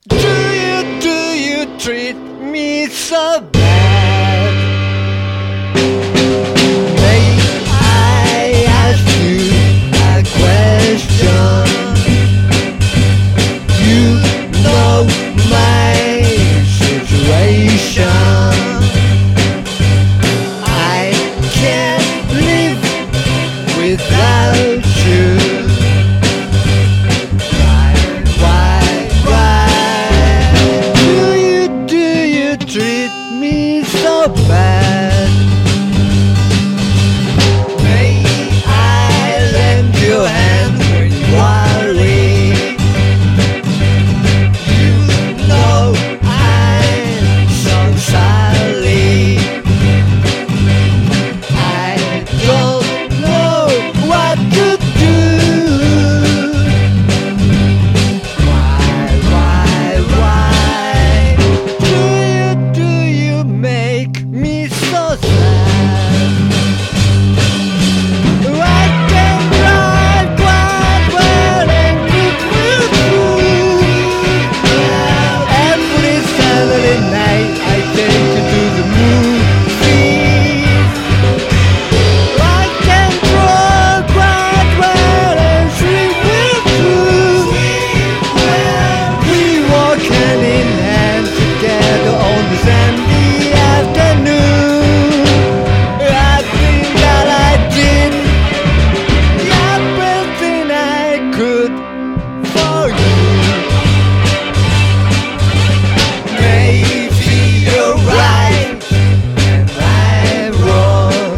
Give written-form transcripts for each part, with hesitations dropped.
Do you treat me so bad? May I ask you a question? You know my situation. I can't live without you. Treat me so bad. May I lend you a hand when you are weak? You know I'm so sorry. I don't know what to do. Make me so sad. I can drive quite well and cook with food. Every Saturday night I take you to the movies. I can draw quite well and swim with food. We walk hand in hand together on the sandy afternoon. I think that I did everything I could for you. Maybe you're right and I'm wrong.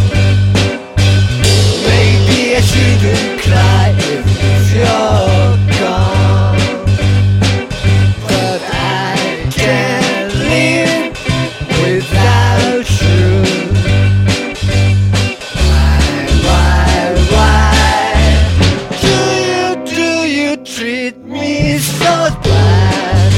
Maybe I shouldn't cry if you're gone, but I can't live without you. Why do you treat me so bad?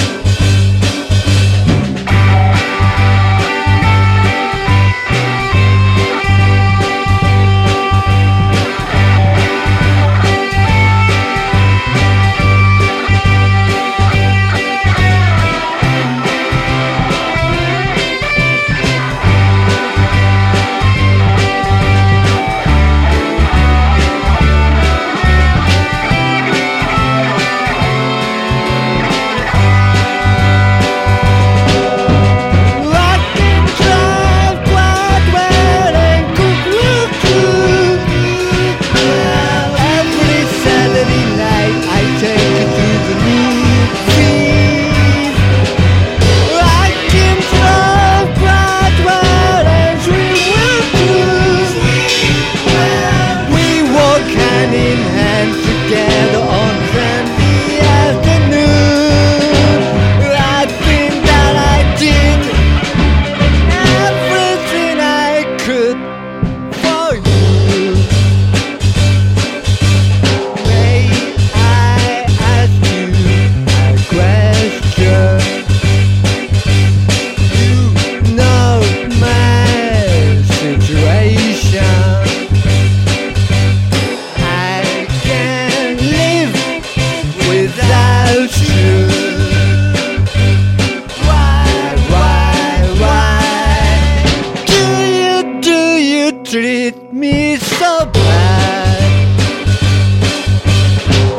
Treat me so bad.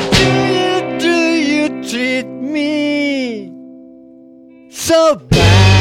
Do you treat me so bad?